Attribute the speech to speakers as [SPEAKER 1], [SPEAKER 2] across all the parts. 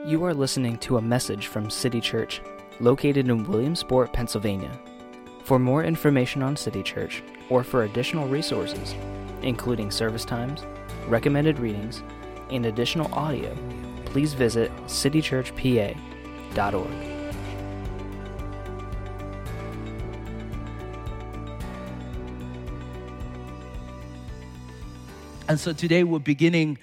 [SPEAKER 1] You are listening to a message from City Church, located in Williamsport, Pennsylvania. For more information on City Church, or for additional resources, including service times, recommended readings, and additional audio, please visit citychurchpa.org.
[SPEAKER 2] And so today we're beginning,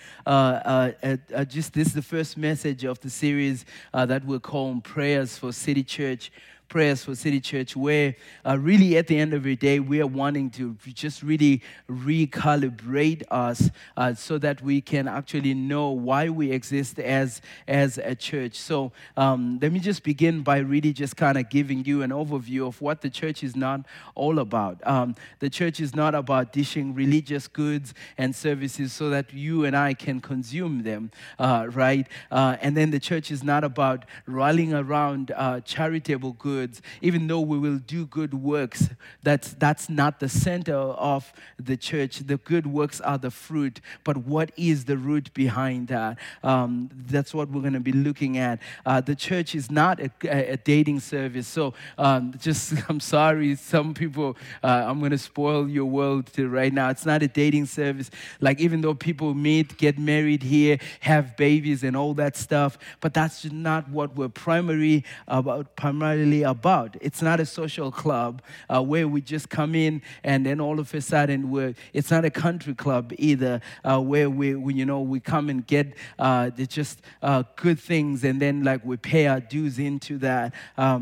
[SPEAKER 2] this is the first message of the series that we're calling Prayers for City Church. Prayers for City Church, where really at the end of the day, we are wanting to just really recalibrate us so that we can actually know why we exist as a church. So let me just begin by really just kind of giving you an overview of what the church is not all about. The church is not about dishing religious goods and services so that you and I can consume them, right? And then the church is not about rallying around charitable goods. Even though we will do good works, that's not the center of the church. The good works are the fruit, but what is the root behind that? That's what we're going to be looking at. The church is not a dating service. So I'm sorry, some people, I'm going to spoil your world right now. It's not a dating service. Like, even though people meet, get married here, have babies and all that stuff, but that's not what we're primarily about. It's not a social club where we just come in and then all of a sudden it's not a country club either where we come and get just good things and then like we pay our dues into that.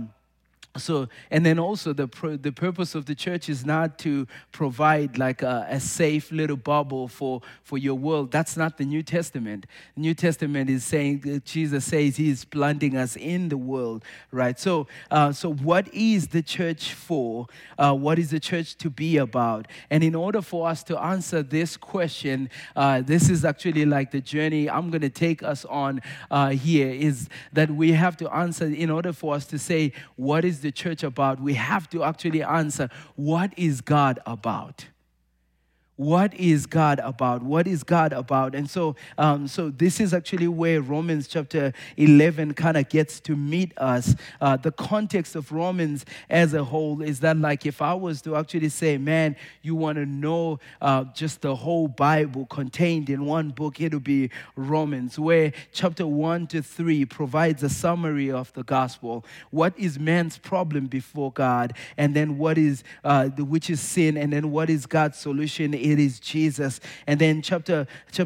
[SPEAKER 2] So, and then also the purpose of the church is not to provide like a safe little bubble for your world. That's not the New Testament. The New Testament is saying, Jesus says He's planting us in the world, right? So what is the church for? What is the church to be about? And in order for us to answer this question, this is actually like the journey I'm going to take us on here, is that we have to answer, in order for us to say, what is the church about? We have to actually answer, what is God about? What is God about? What is God about? And so this is actually where Romans chapter 11 kind of gets to meet us. The context of Romans as a whole is that, like, if I was to actually say, man, you want to know just the whole Bible contained in one book, it would be Romans, where chapter 1 to 3 provides a summary of the gospel. What is man's problem before God? And then what is, which is sin? And then what is God's solution? It is Jesus. And then chapter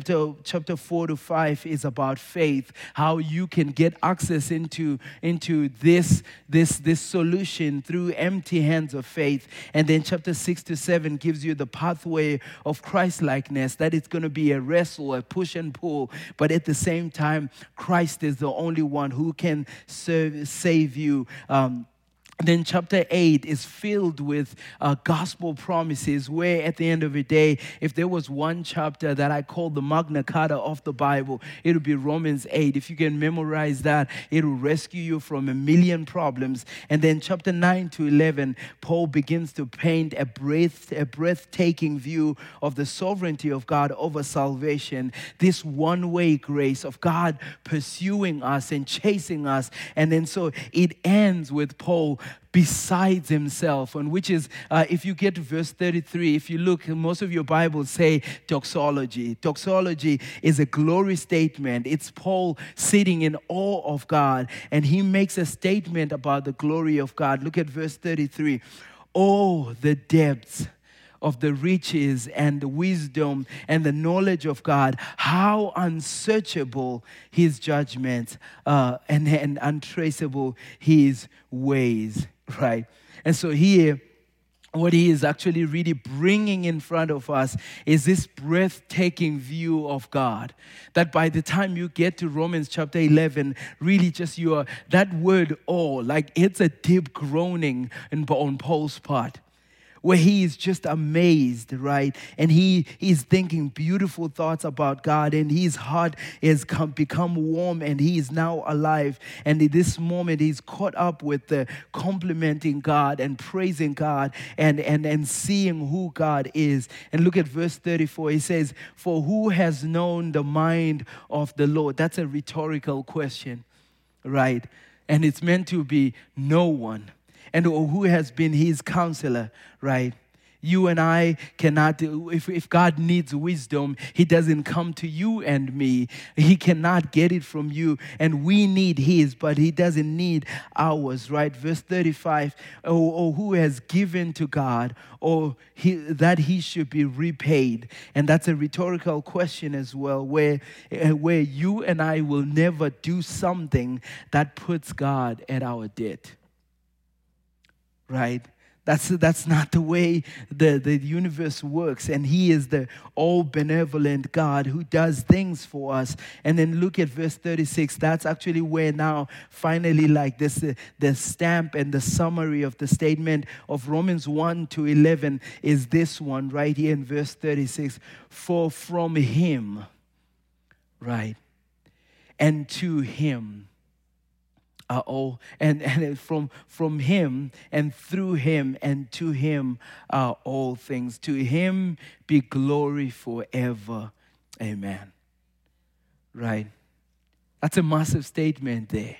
[SPEAKER 2] 4 to 5 is about faith, how you can get access into this solution through empty hands of faith. And then chapter 6 to 7 gives you the pathway of Christ-likeness, that it's going to be a wrestle, a push and pull, but at the same time, Christ is the only one who can save you. Then chapter 8 is filled with gospel promises, where at the end of the day, if there was one chapter that I call the Magna Carta of the Bible, it would be Romans 8. If you can memorize that, it will rescue you from a million problems. And then chapter 9 to 11, Paul begins to paint a breathtaking view of the sovereignty of God over salvation, this one-way grace of God pursuing us and chasing us. And then so it ends with Paul besides himself, and which is, if you get to verse 33, if you look, most of your Bibles say doxology. Doxology is a glory statement. It's Paul sitting in awe of God, and he makes a statement about the glory of God. Look at verse 33. Oh, the depths of the riches and the wisdom and the knowledge of God, how unsearchable His judgments and untraceable His ways, right? And so here, what he is actually really bringing in front of us is this breathtaking view of God. That by the time you get to Romans chapter 11, really just that word "oh," like it's a deep groaning on Paul's part, where he is just amazed, right? And he's thinking beautiful thoughts about God, and his heart has become warm, and he is now alive. And in this moment, he's caught up with the complimenting God and praising God and seeing who God is. And look at verse 34. He says, "For who has known the mind of the Lord?" That's a rhetorical question. right? And it's meant to be no one. And who has been his counselor, right? You and I cannot, if God needs wisdom, he doesn't come to you and me. He cannot get it from you. And we need his, but he doesn't need ours, right? Verse 35, or who has given to God, or that he should be repaid. And that's a rhetorical question as well, where you and I will never do something that puts God at our debt, right? That's not the way the universe works. And he is the all-benevolent God who does things for us. And then look at verse 36. That's actually where now finally like this, the stamp and the summary of the statement of Romans 1-11 is this one right here in verse 36. For from him, right, and to him, all and from him and through him and to him are all things. To him be glory forever. Amen. Right? That's a massive statement there.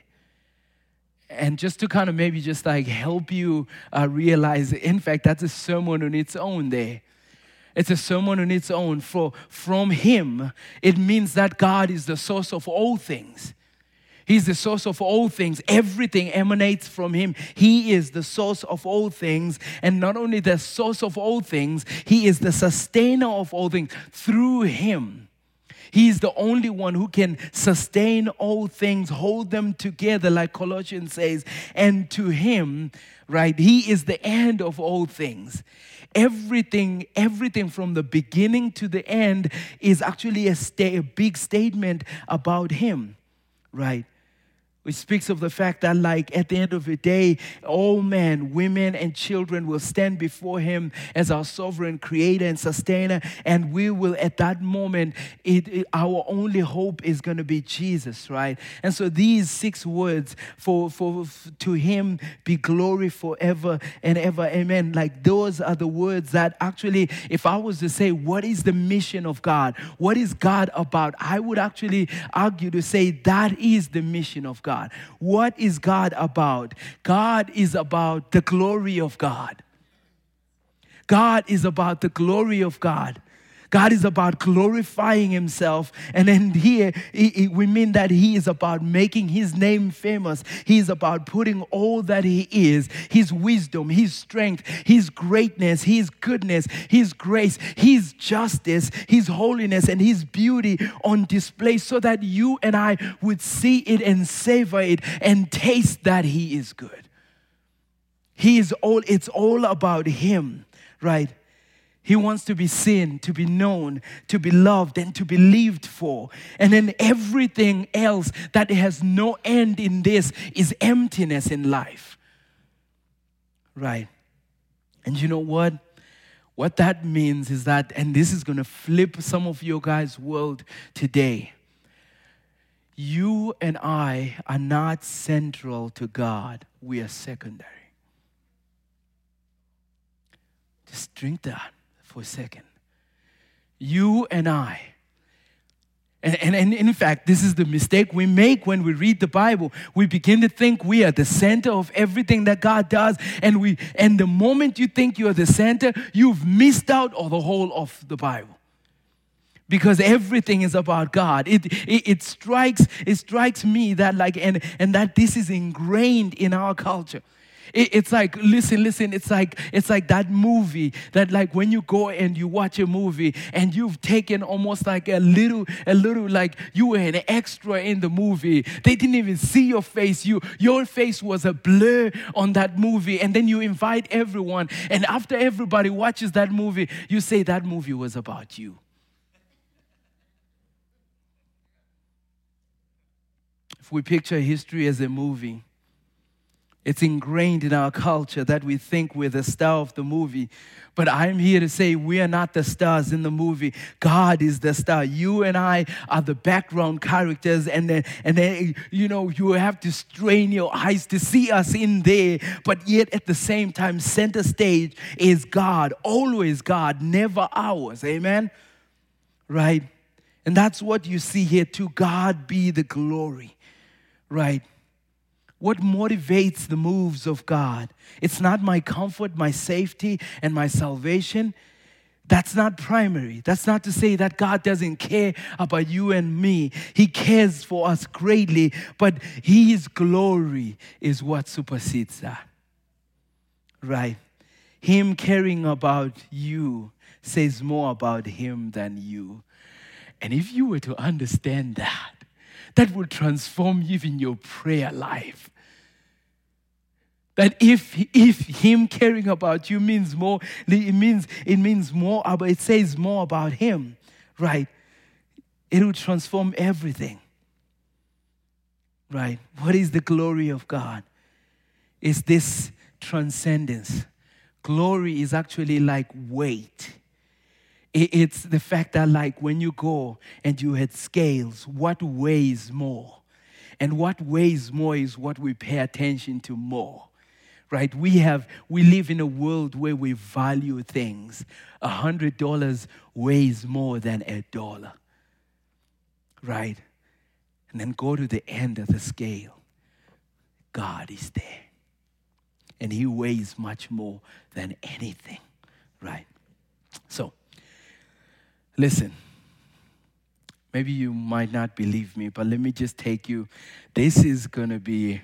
[SPEAKER 2] And just to kind of maybe just like help you realize, in fact, that's a sermon on its own there. It's a sermon on its own. From him, it means that God is the source of all things. He's the source of all things. Everything emanates from him. He is the source of all things. And not only the source of all things, he is the sustainer of all things. Through him, he is the only one who can sustain all things, hold them together, like Colossians says. And to him, right, he is the end of all things. Everything from the beginning to the end is actually a big statement about him, right? Which speaks of the fact that, like, at the end of the day, all men, women, and children will stand before him as our sovereign creator and sustainer. And we will, at that moment, our only hope is going to be Jesus, right? And so these 6 words, to him be glory forever and ever, amen. Like, those are the words that actually, if I was to say, what is the mission of God? What is God about? I would actually argue to say that is the mission of God. What is God about? God is about the glory of God. God is about the glory of God. God is about glorifying himself. And then here, we mean that he is about making his name famous. He is about putting all that he is, his wisdom, his strength, his greatness, his goodness, his grace, his justice, his holiness, and his beauty on display so that you and I would see it and savor it and taste that he is good. It's all about him, right? He wants to be seen, to be known, to be loved, and to be lived for. And then everything else that has no end in this is emptiness in life. Right? And you know what? What that means is that, and this is going to flip some of your guys' world today. You and I are not central to God. We are secondary. Just drink that for a second. You and I. And in fact, this is the mistake we make when we read the Bible. We begin to think we are the center of everything that God does. And the moment you think you're the center, you've missed out on the whole of the Bible. Because everything is about God. It strikes me that and that this is ingrained in our culture. It's like, listen, it's like that movie that, like, when you go and you watch a movie and you've taken almost like a little like you were an extra in the movie. They didn't even see your face. Your face was a blur on that movie, and then you invite everyone, and after everybody watches that movie, you say that movie was about you. If we picture history as a movie, it's ingrained in our culture that we think we're the star of the movie. But I'm here to say we are not the stars in the movie. God is the star. You and I are the background characters. And then you have to strain your eyes to see us in there. But yet at the same time, center stage is God. Always God, never ours. Amen? Right? And that's what you see here. To God be the glory. Right? What motivates the moves of God? It's not my comfort, my safety, and my salvation. That's not primary. That's not to say that God doesn't care about you and me. He cares for us greatly, but His glory is what supersedes that. Right? Him caring about you says more about Him than you. And if you were to understand that, that would transform even your prayer life. That if Him caring about you means more, it means more, but it says more about Him, right? It will transform everything, right? What is the glory of God? It's this transcendence. Glory is actually like weight. It's the fact that like when you go and you had scales, what weighs more? And what weighs more is what we pay attention to more. Right? We live in a world where we value things. $100 weighs more than $1. Right? And then go to the end of the scale. God is there. And He weighs much more than anything. Right? So, listen. Maybe you might not believe me, but let me just take you. This is going to be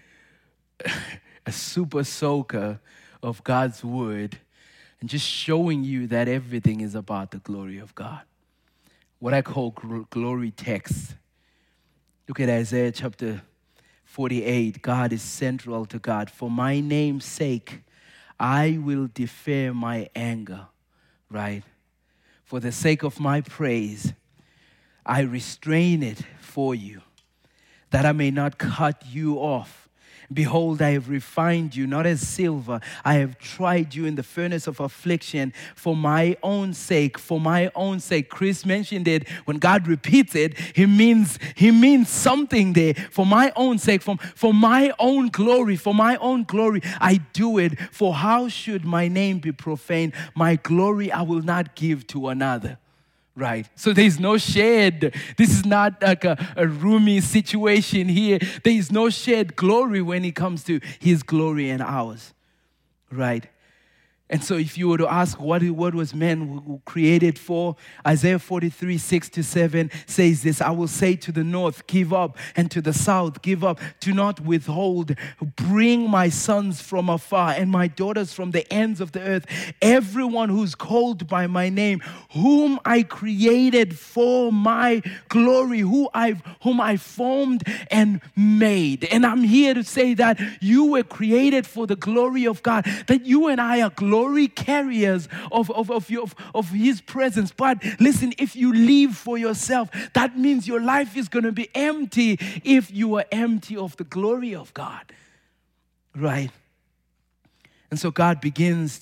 [SPEAKER 2] a super soaker of God's word and just showing you that everything is about the glory of God. What I call glory text. Look at Isaiah chapter 48. God is central to God. For my name's sake, I will defer my anger, right? For the sake of my praise, I restrain it for you, that I may not cut you off. Behold, I have refined you, not as silver. I have tried you in the furnace of affliction for my own sake, for my own sake. Chris mentioned it. When God repeats it, He means something there. For my own sake, for my own glory, for my own glory, I do it. For how should my name be profaned? My glory I will not give to another. Right. So there's no shared. This is not like a roomy situation here. There is no shared glory when it comes to His glory and ours. Right. And so if you were to ask what was man created for, Isaiah 43, 6-7 says this, I will say to the north, give up, and to the south, give up. Do not withhold. Bring my sons from afar and my daughters from the ends of the earth. Everyone who's called by my name, whom I created for my glory, whom I formed and made. And I'm here to say that you were created for the glory of God, that you and I are glory carriers of His presence. But listen, if you live for yourself, that means your life is going to be empty if you are empty of the glory of God. Right? And so God begins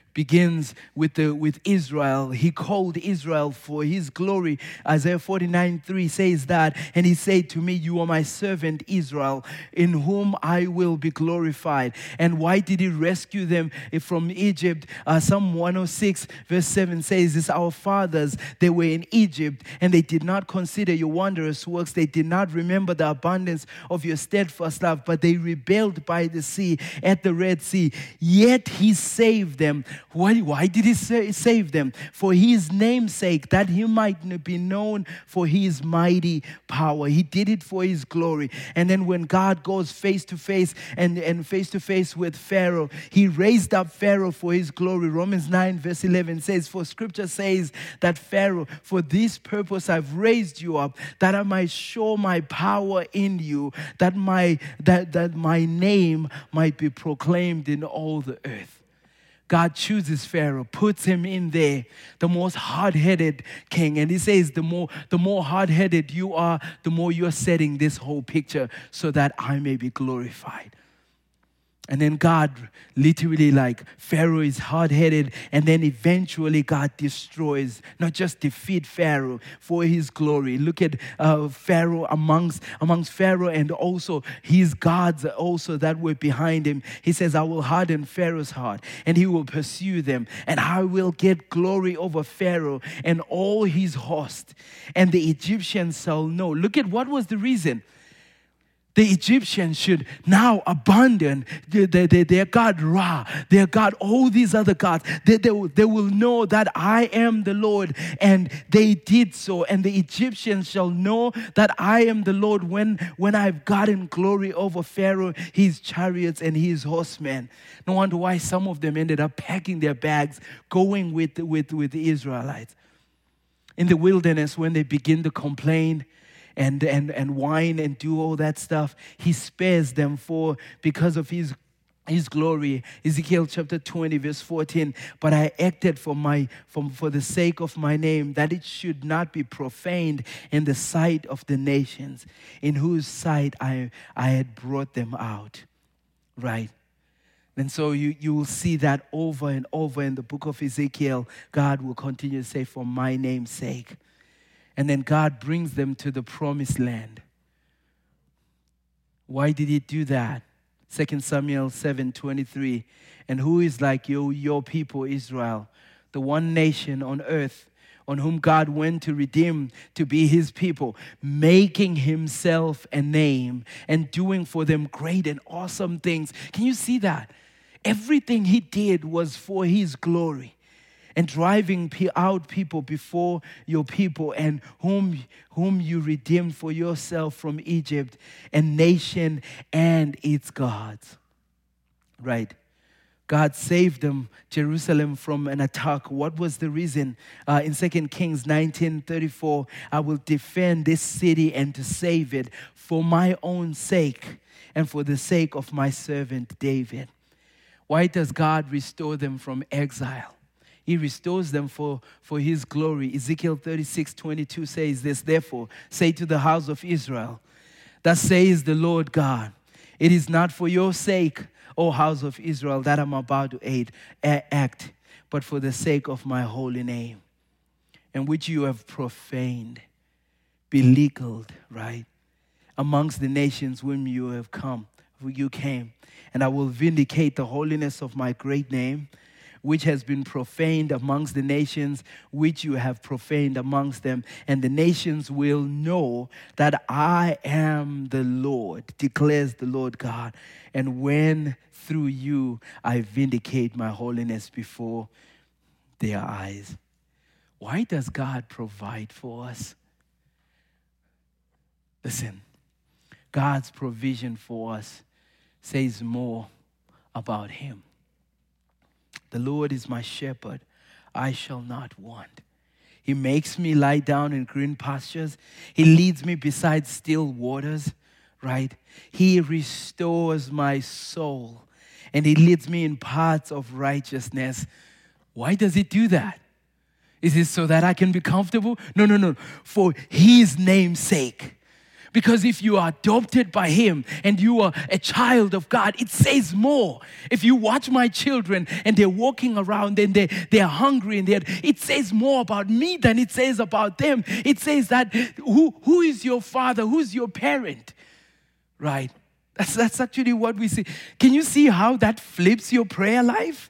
[SPEAKER 2] with Israel. He called Israel for His glory. Isaiah 49:3 says that, and He said to me, you are my servant Israel, in whom I will be glorified. And why did He rescue them from Egypt? Psalm 106 verse 7 says this, our fathers, they were in Egypt, and they did not consider your wondrous works. They did not remember the abundance of your steadfast love, but they rebelled by the sea, at the Red Sea. Yet He saved them. Why did He save them? For His name's sake, that He might be known for His mighty power. He did it for His glory. And then when God goes face to face and face to face with Pharaoh, He raised up Pharaoh for His glory. Romans 9 verse 11 says, for Scripture says that Pharaoh, for this purpose I've raised you up, that I might show my power in you, that my name might be proclaimed in all the earth. God chooses Pharaoh, puts him in there, the most hard-headed king. And He says, the more hard-headed you are, the more you're setting this whole picture so that I may be glorified. And then God literally, like, Pharaoh is hard-headed, and then eventually God destroys, not just defeat Pharaoh for His glory. Look at Pharaoh, amongst Pharaoh and also his gods also that were behind him. He says, I will harden Pharaoh's heart, and he will pursue them, and I will get glory over Pharaoh and all his host, and the Egyptians shall know. Look at what was the reason. The Egyptians should now abandon their God Ra, their God, all these other gods. They will know that I am the Lord, and they did so. And the Egyptians shall know that I am the Lord when I've gotten glory over Pharaoh, his chariots, and his horsemen. No wonder why some of them ended up packing their bags, going with the Israelites. In the wilderness, when they begin to complain, and whine and do all that stuff, he spares them because of his glory. Ezekiel chapter 20 verse 14, but I acted for the sake of my name, that it should not be profaned in the sight of the nations, in whose sight I had brought them out. Right? And so you will see that over and over in the book of Ezekiel. God will continue to say, for my name's sake. And then God brings them to the promised land. Why did he do that? 2 Samuel 7:23. And who is like your people Israel, the one nation on earth on whom God went to redeem, to be his people, making himself a name and doing for them great and awesome things. Can you see that? Everything he did was for his glory. And driving out people before your people, and whom you redeemed for yourself from Egypt, a nation and its gods. Right? God saved them, Jerusalem, from an attack. What was the reason? In 2 Kings 19:34, I will defend this city and to save it for my own sake and for the sake of my servant David. Why does God restore them from exile? He restores them for his glory. Ezekiel 36:22 says this, therefore, say to the house of Israel, thus says the Lord God, it is not for your sake, O house of Israel, that I'm about to act, but for the sake of my holy name, and which you have profaned, belittled, right, amongst the nations whom you came. And I will vindicate the holiness of my great name, which has been profaned amongst the nations, which you have profaned amongst them. And the nations will know that I am the Lord, declares the Lord God. And when through you I vindicate my holiness before their eyes. Why does God provide for us? Listen, God's provision for us says more about him. The Lord is my shepherd, I shall not want. He makes me lie down in green pastures. He leads me beside still waters, right? He restores my soul, and he leads me in paths of righteousness. Why does he do that? Is it so that I can be comfortable? No. For his name's sake. Because if you are adopted by him and you are a child of God, it says more. If you watch my children and they're walking around and they're hungry and it says more about me than it says about them. It says that who is your father? Who's your parent? Right? That's actually what we see. Can you see how that flips your prayer life?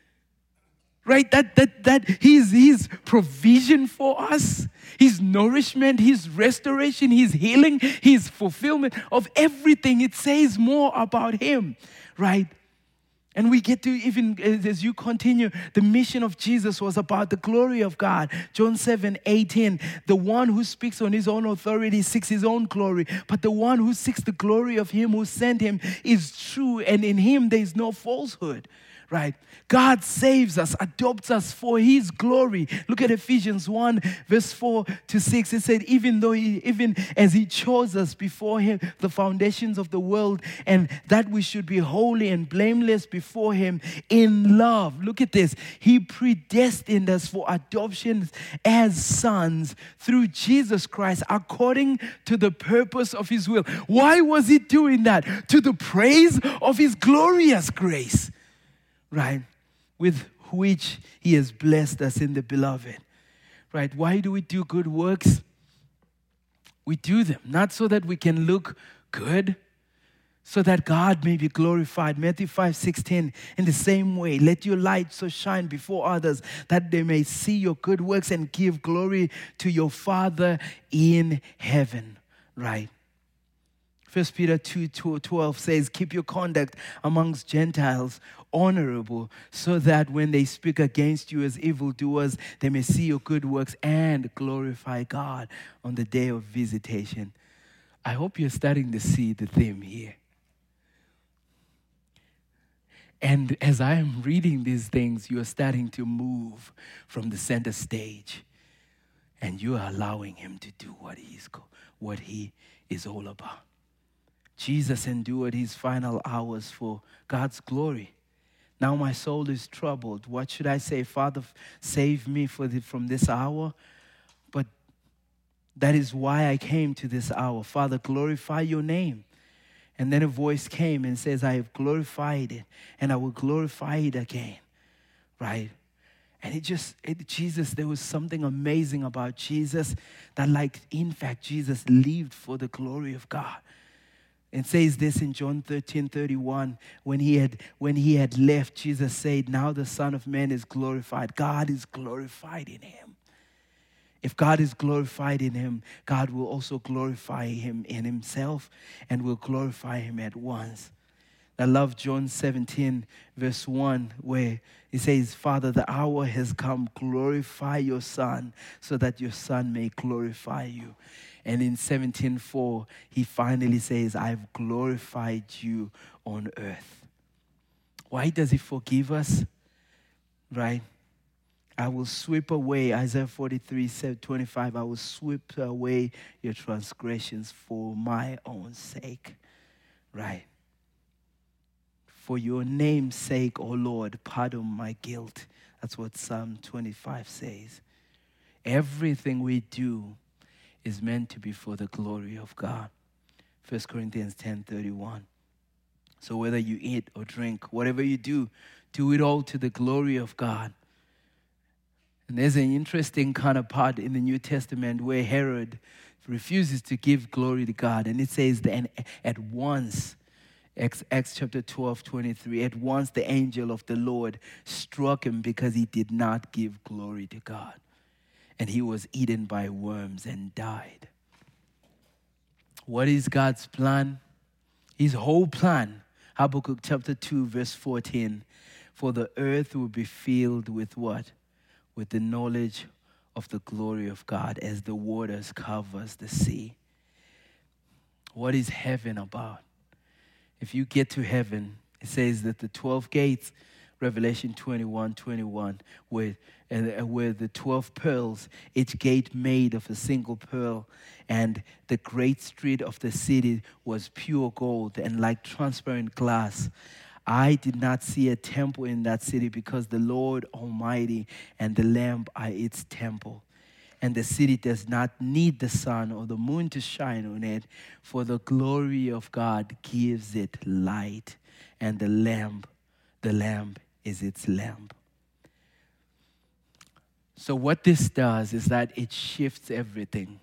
[SPEAKER 2] Right? That his provision for us, his nourishment, his restoration, his healing, his fulfillment of everything. It says more about him, right? And we get to, even as you continue, the mission of Jesus was about the glory of God. John 7:18, the one who speaks on his own authority seeks his own glory, but the one who seeks the glory of him who sent him is true, and in him there is no falsehood. Right? God saves us, adopts us for his glory. Look at Ephesians 1, verse 4-6. It said, even as he chose us before him, the foundations of the world, and that we should be holy and blameless before him in love. Look at this. He predestined us for adoption as sons through Jesus Christ, according to the purpose of his will. Why was he doing that? To the praise of his glorious grace. Right? With which he has blessed us in the beloved. Right? Why do we do good works? We do them not so that we can look good, so that God may be glorified. Matthew 5:16, in the same way, let your light so shine before others that they may see your good works and give glory to your Father in heaven. Right? 1 Peter 2:12 says, keep your conduct amongst Gentiles honorable, so that when they speak against you as evildoers, they may see your good works and glorify God on the day of visitation. I hope you're starting to see the theme here. And as I am reading these things, you are starting to move from the center stage. And you are allowing him to do what he is all about. Jesus endured his final hours for God's glory. Now my soul is troubled. What should I say? Father, save me from this hour. But that is why I came to this hour. Father, glorify your name. And then a voice came and says, I have glorified it, and I will glorify it again. Right? And Jesus, there was something amazing about Jesus that, in fact, Jesus lived for the glory of God. It says this in John 13:31. When he had left, Jesus said, now the Son of Man is glorified. God is glorified in him. If God is glorified in him, God will also glorify him in himself and will glorify him at once. I love John 17, verse 1, where he says, Father, the hour has come. Glorify your Son so that your Son may glorify you. And in 17:4, he finally says, I've glorified you on earth. Why does he forgive us? Right? I will sweep away, Isaiah 43:25, I will sweep away your transgressions for my own sake. Right? For your name's sake, O Lord, pardon my guilt. That's what Psalm 25 says. Everything we do is meant to be for the glory of God. 1 Corinthians 10:31. So whether you eat or drink, whatever you do it all to the glory of God. And there's an interesting kind of part in the New Testament where Herod refuses to give glory to God. And it says that at once, Acts chapter 12:23, at once the angel of the Lord struck him because he did not give glory to God. And he was eaten by worms and died. What is God's plan? His whole plan. Habakkuk chapter 2, verse 14. For the earth will be filled with what? With the knowledge of the glory of God as the waters covers the sea. What is heaven about? If you get to heaven, it says that the 12 gates, Revelation 21:21, where the 12 pearls, each gate made of a single pearl, and the great street of the city was pure gold and like transparent glass. I did not see a temple in that city because the Lord Almighty and the Lamb are its temple. And the city does not need the sun or the moon to shine on it, for the glory of God gives it light, and the lamp is its lamp. So what this does is that it shifts everything.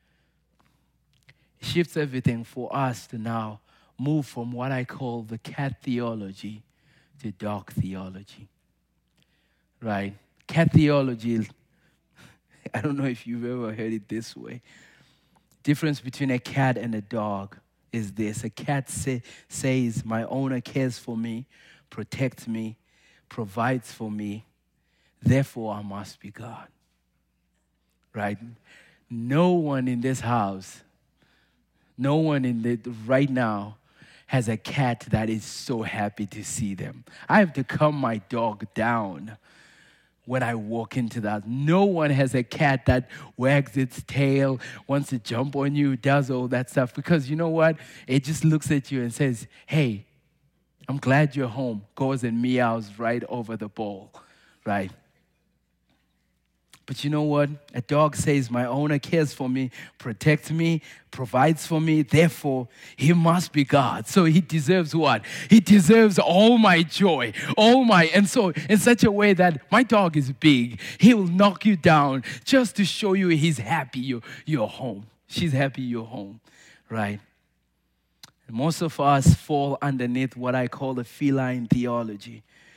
[SPEAKER 2] It shifts everything for us to now move from what I call the cat theology to dog theology. Right? Cat theology, I don't know if you've ever heard it this way. Difference between a cat and a dog is this. A cat says, my owner cares for me, protects me, provides for me, therefore I must be God. Right? No one in this house, no one right now has a cat that is so happy to see them. I have to calm my dog down when I walk into that. No one has a cat that wags its tail, wants to jump on you, does all that stuff. Because you know what? It just looks at you and says, hey, I'm glad you're home. Goes and meows right over the bowl, right? But you know what? A dog says, my owner cares for me, protects me, provides for me. Therefore, he must be God. So he deserves what? He deserves all my joy, and so in such a way that my dog is big. He will knock you down just to show you he's happy you're home. She's happy you're home, right? And most of us fall underneath what I call the feline theology,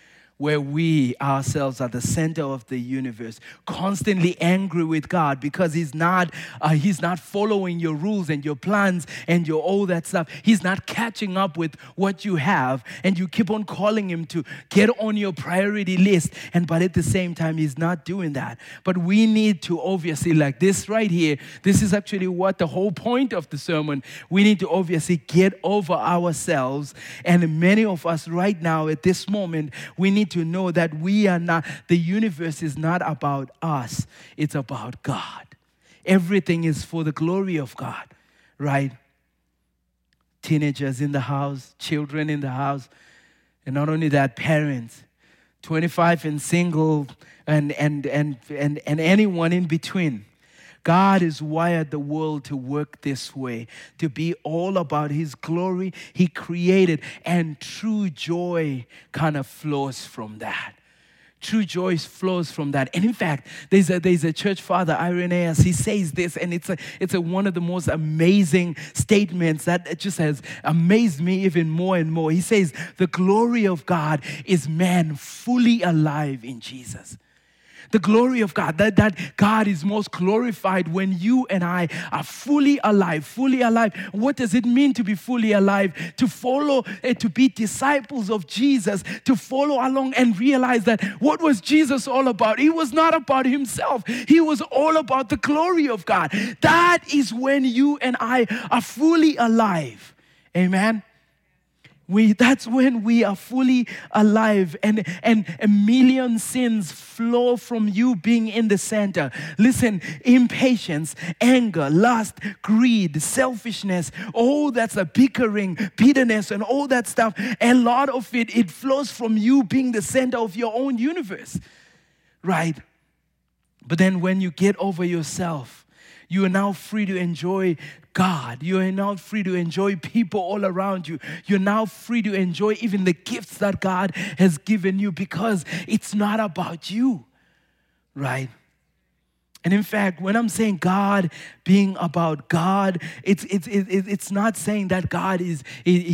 [SPEAKER 2] where we ourselves are the center of the universe, constantly angry with God because He's not following your rules and your plans and your all that stuff. He's not catching up with what you have, and you keep on calling Him to get on your priority list. But at the same time, He's not doing that. But we need to obviously, like this right here, this is actually what the whole point of the sermon. We need to obviously get over ourselves, and many of us right now at this moment, we need to know that the universe is not about us, it's about God. Everything is for the glory of God, right? Teenagers in the house, children in the house, and not only that, parents, 25 and single, and anyone in between. God has wired the world to work this way, to be all about His glory He created, and true joy kind of flows from that. True joy flows from that. And in fact, there's a church father, Irenaeus, he says this, and it's one of the most amazing statements that just has amazed me even more and more. He says, the glory of God is man fully alive in Jesus. The glory of God, that God is most glorified when you and I are fully alive, fully alive. What does it mean to be fully alive? To follow, to be disciples of Jesus, to follow along and realize that what was Jesus all about? He was not about Himself. He was all about the glory of God. That is when you and I are fully alive. Amen. That's when we are fully alive, and a million sins flow from you being in the center. Listen, impatience, anger, lust, greed, selfishness, all that's a bickering, bitterness, and all that stuff. A lot of it flows from you being the center of your own universe, right? But then when you get over yourself, you are now free to enjoy God. You are now free to enjoy people all around you. You're now free to enjoy even the gifts that God has given you, because it's not about you, right? And in fact, when I'm saying God being about God, it's not saying that God is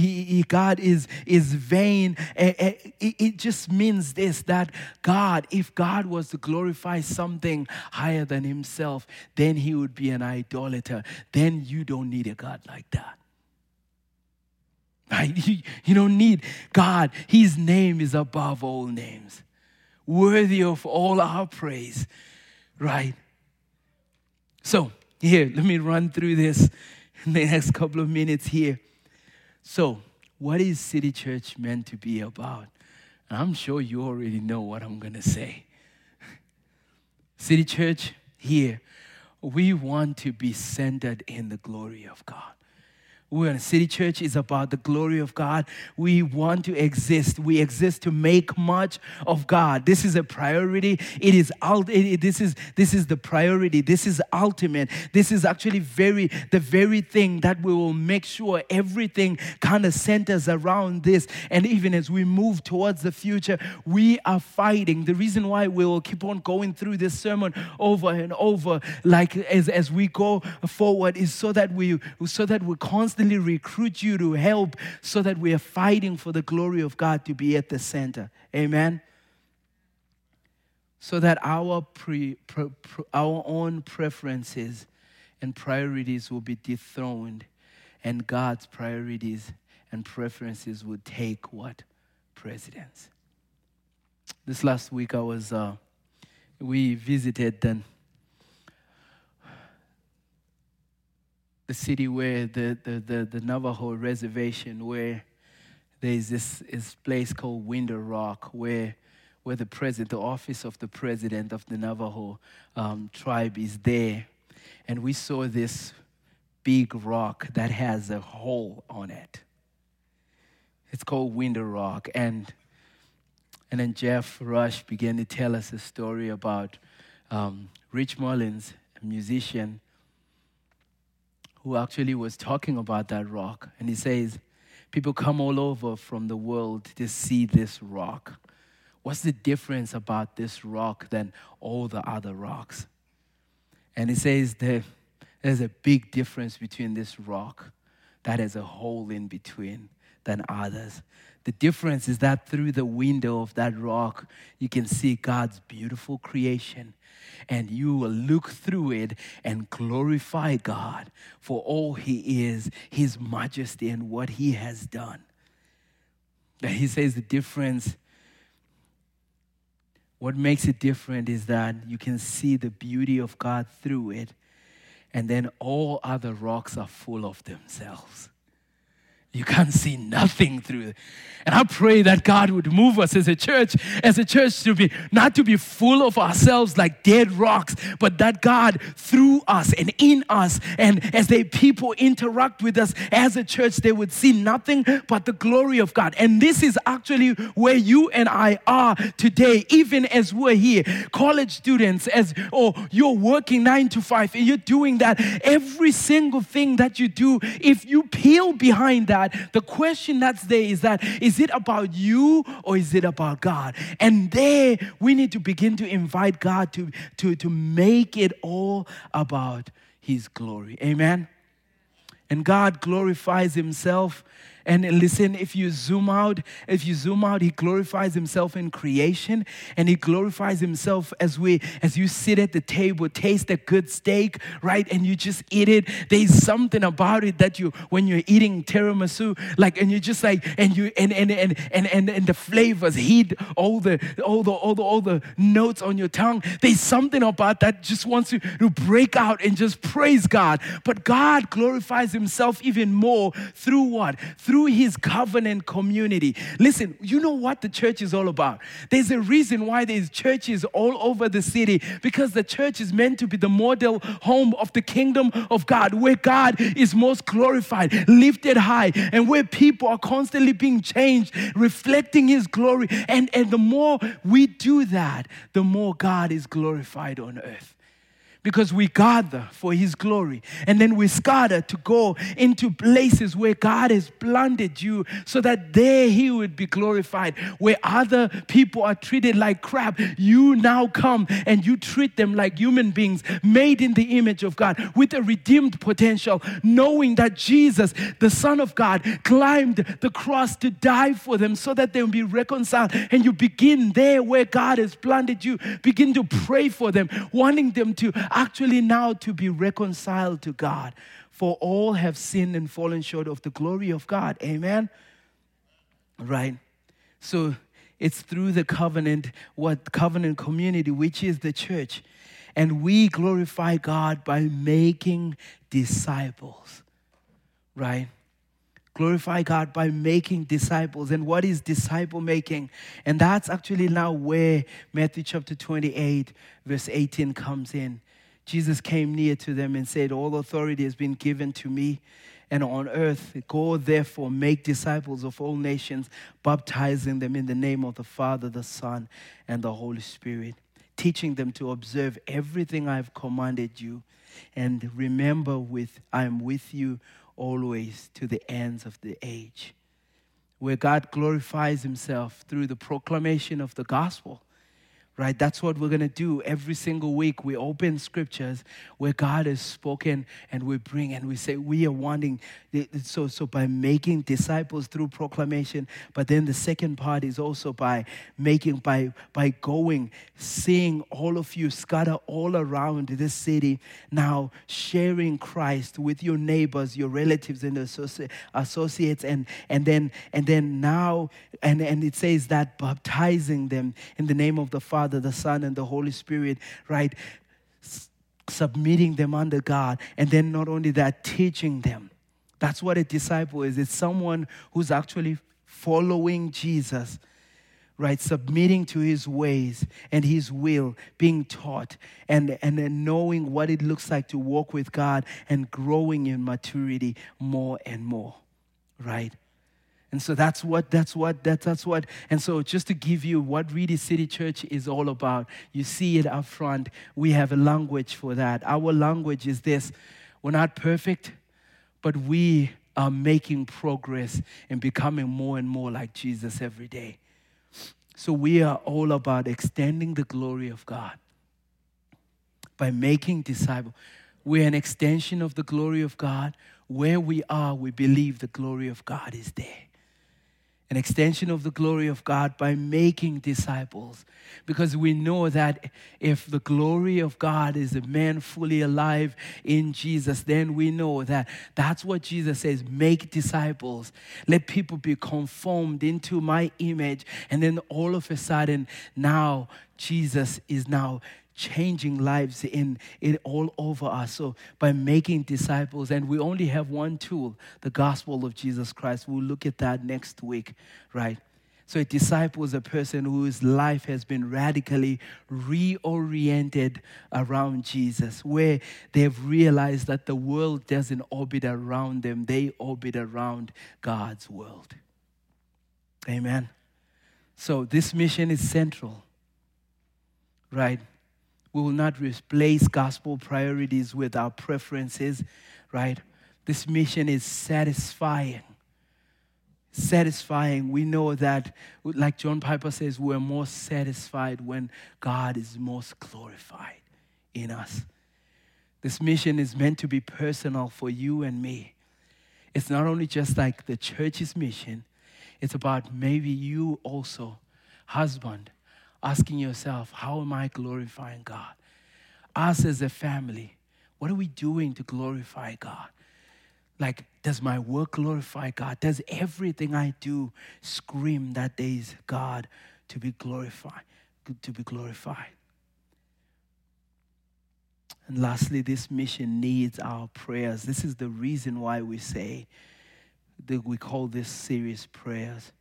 [SPEAKER 2] vain. It just means this, that God, if God was to glorify something higher than Himself, then He would be an idolater. Then you don't need a God like that. Right? You don't need God. His name is above all names, worthy of all our praise, right? So, here, let me run through this in the next couple of minutes here. So, what is City Church meant to be about? I'm sure you already know what I'm going to say. City Church, here, we want to be centered in the glory of God. City Church is about the glory of God. We want to exist. We exist to make much of God. This is a priority. This is the priority. This is ultimate. This is actually the very thing that we will make sure everything kind of centers around this. And even as we move towards the future, we are fighting. The reason why we will keep on going through this sermon over and over, like as we go forward, is so that we constantly recruit you to help, so that we are fighting for the glory of God to be at the center. Amen. So that our own preferences and priorities will be dethroned, and God's priorities and preferences will take what? Precedence. This last week we visited the city where the Navajo reservation, where there's this place called Window Rock, where the office of the president of the Navajo tribe is there. And we saw this big rock that has a hole on it. It's called Window Rock. And then Jeff Rush began to tell us a story about Rich Mullins, a musician, who actually was talking about that rock. And he says, people come all over from the world to see this rock. What's the difference about this rock than all the other rocks? And he says there's a big difference between this rock. that has a hole in between than others. The difference is that through the window of that rock, you can see God's beautiful creation. And you will look through it and glorify God for all He is, His majesty, and what He has done. And He says the difference, what makes it different is that you can see the beauty of God through it, and then all other rocks are full of themselves. You can't see nothing through it. And I pray that God would move us as a church to be, not to be full of ourselves like dead rocks, but that God through us and in us, and as people interact with us as a church, they would see nothing but the glory of God. And this is actually where you and I are today, even as we're here. College students, or you're working 9 to 5, and you're doing that. Every single thing that you do, if you peel behind that, the question that's there is it about you or is it about God? And there we need to begin to invite God to make it all about His glory. Amen? And God glorifies Himself. And listen, if you zoom out, He glorifies Himself in creation, and He glorifies Himself as you sit at the table, taste a good steak, right? And you just eat it. There's something about it that when you're eating tiramisu, and you just and the flavors hit all the notes on your tongue. There's something about that just wants you to break out and just praise God. But God glorifies Himself even more through what? Through His covenant community. Listen, you know what the church is all about? There's a reason why there's churches all over the city, because the church is meant to be the model home of the kingdom of God, where God is most glorified, lifted high, and where people are constantly being changed, reflecting His glory. And the more we do that, the more God is glorified on earth. Because we gather for His glory, and then we scatter to go into places where God has planted you so that there He would be glorified. Where other people are treated like crap, you now come and you treat them like human beings made in the image of God with a redeemed potential, knowing that Jesus, the Son of God, climbed the cross to die for them so that they will be reconciled. And you begin there where God has planted you, begin to pray for them, wanting them to actually now to be reconciled to God. For all have sinned and fallen short of the glory of God. Amen? Right? So it's through the covenant community, which is the church. And we glorify God by making disciples. Right? Glorify God by making disciples. And what is disciple making? And that's actually now where Matthew chapter 28, verse 18 comes in. Jesus came near to them and said, all authority has been given to me, and on earth, go therefore, make disciples of all nations, baptizing them in the name of the Father, the Son, and the Holy Spirit, teaching them to observe everything I have commanded you. And remember, I am with you always to the ends of the age. Where God glorifies Himself through the proclamation of the gospel. Right? That's what we're going to do every single week. We open scriptures where God has spoken, and we bring and we say we are wanting, so by making disciples through proclamation. But then the second part is also by going, seeing all of you scatter all around this city, now sharing Christ with your neighbors, your relatives and associates, and then now, and it says that baptizing them in the name of the Father, the Son, and the Holy Spirit, right? Submitting them under God. And then not only that, teaching them. That's what a disciple is. It's someone who's actually following Jesus, right? Submitting to His ways and His will, being taught, and then knowing what it looks like to walk with God and growing in maturity more and more, right? And so that's what. And so just to give you what Reedy City Church is all about, you see it up front. We have a language for that. Our language is this. We're not perfect, but we are making progress and becoming more and more like Jesus every day. So we are all about extending the glory of God by making disciples. We're an extension of the glory of God. Where we are, we believe the glory of God is there. An extension of the glory of God by making disciples. Because we know that if the glory of God is a man fully alive in Jesus, then we know that that's what Jesus says, make disciples. Let people be conformed into my image. And then all of a sudden, now Jesus is now changing lives in all over us. So by making disciples, and we only have one tool, the gospel of Jesus Christ. We'll look at that next week, right? So a disciple is a person whose life has been radically reoriented around Jesus, where they've realized that the world doesn't orbit around them. They orbit around God's world. Amen. So this mission is central, right? We will not replace gospel priorities with our preferences, right? This mission is satisfying. Satisfying. We know that, like John Piper says, we're more satisfied when God is most glorified in us. This mission is meant to be personal for you and me. It's not only just like the church's mission, it's about maybe you also, husband, asking yourself, how am I glorifying God? Us as a family, what are we doing to glorify God? Like, does my work glorify God? Does everything I do scream that there is God to be glorified? And lastly, this mission needs our prayers. This is the reason why we say that we call this series prayers.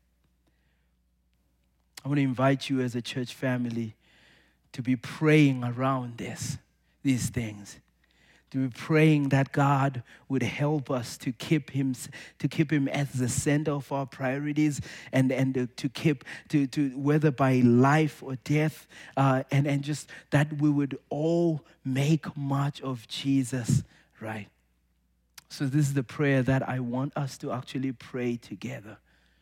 [SPEAKER 2] I want to invite you as a church family to be praying around these things. To be praying that God would help us to keep him as the center of our priorities and to keep to whether by life or death and just that we would all make much of Jesus, right? So this is the prayer that I want us to actually pray together.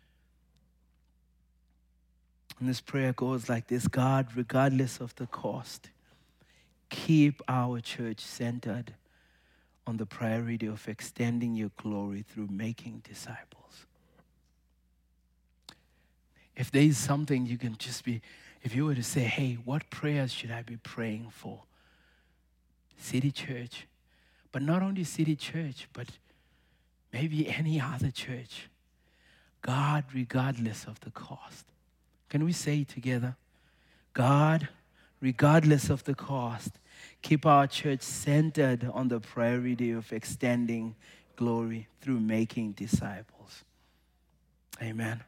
[SPEAKER 2] And this prayer goes like this: God, regardless of the cost, keep our church centered on the priority of extending your glory through making disciples. If there is something you can just be, if you were to say, hey, what prayers should I be praying for? City Church. But not only City Church, but maybe any other church. God, regardless of the cost. Can we say it together? God, regardless of the cost, keep our church centered on the priority of extending glory through making disciples. Amen.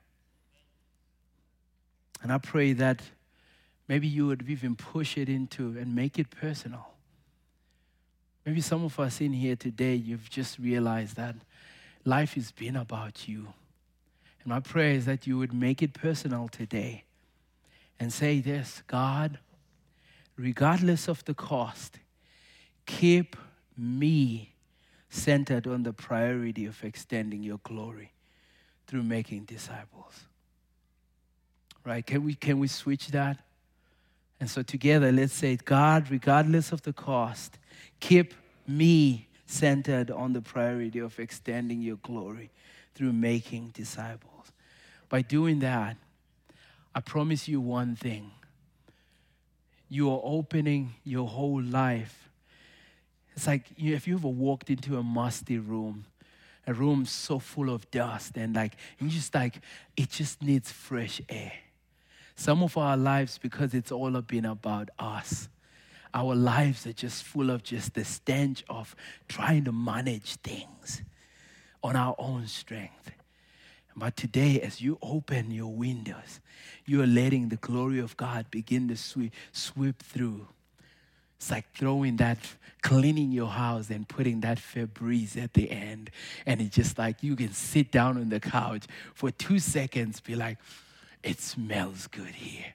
[SPEAKER 2] And I pray that maybe you would even push it into and make it personal. Maybe some of us in here today, you've just realized that life has been about you. And my prayer is that you would make it personal today and say this: God, regardless of the cost, keep me centered on the priority of extending your glory through making disciples. Right? Can we switch that? And so together, let's say, God, regardless of the cost, keep me centered on the priority of extending your glory through making disciples. By doing that, I promise you one thing. You are opening your whole life. It's like if you ever walked into a musty room, a room so full of dust, and it just needs fresh air. Some of our lives, because it's all been about us, our lives are just full of just the stench of trying to manage things on our own strength. But today, as you open your windows, you are letting the glory of God begin to sweep through. It's like cleaning your house and putting that Febreze at the end. And it's just like you can sit down on the couch for 2 seconds, be like, it smells good here.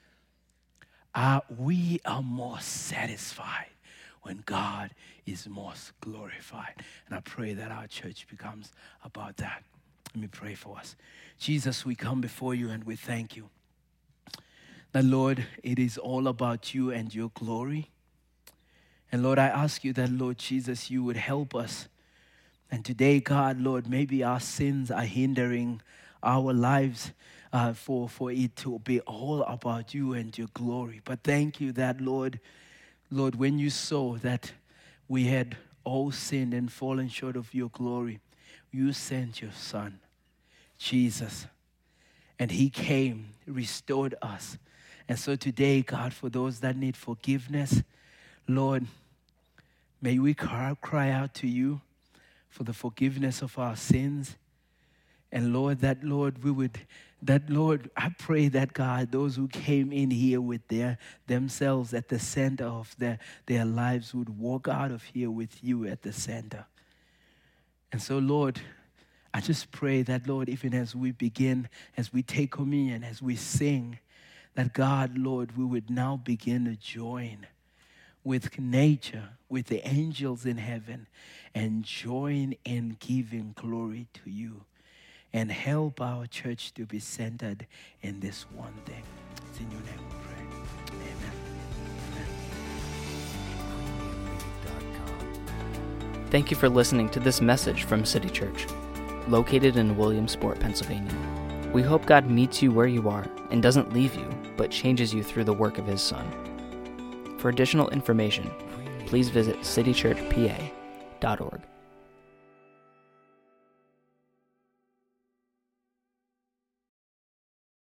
[SPEAKER 2] We are more satisfied when God is most glorified. And I pray that our church becomes about that. Let me pray for us. Jesus, we come before you and we thank you. That, Lord, it is all about you and your glory. And Lord, I ask you that, Lord Jesus, you would help us. And today, God, Lord, maybe our sins are hindering our lives for it to be all about you and your glory. But thank you that, Lord, when you saw that we had all sinned and fallen short of your glory, you sent your Son, Jesus. And he came, restored us. And so today, God, for those that need forgiveness, Lord, may we cry out to you for the forgiveness of our sins. And Lord, I pray that, God, those who came in here with themselves at the center of their lives would walk out of here with you at the center. And so, Lord, I just pray that, Lord, even as we begin, as we take communion, as we sing, that, God, Lord, we would now begin to join with nature, with the angels in heaven, and join in giving glory to you. And help our church to be centered in this one thing. It's in your name we pray.
[SPEAKER 1] Amen. Thank you for listening to this message from City Church, located in Williamsport, Pennsylvania. We hope God meets you where you are and doesn't leave you, but changes you through the work of His Son. For additional information, please visit citychurchpa.org.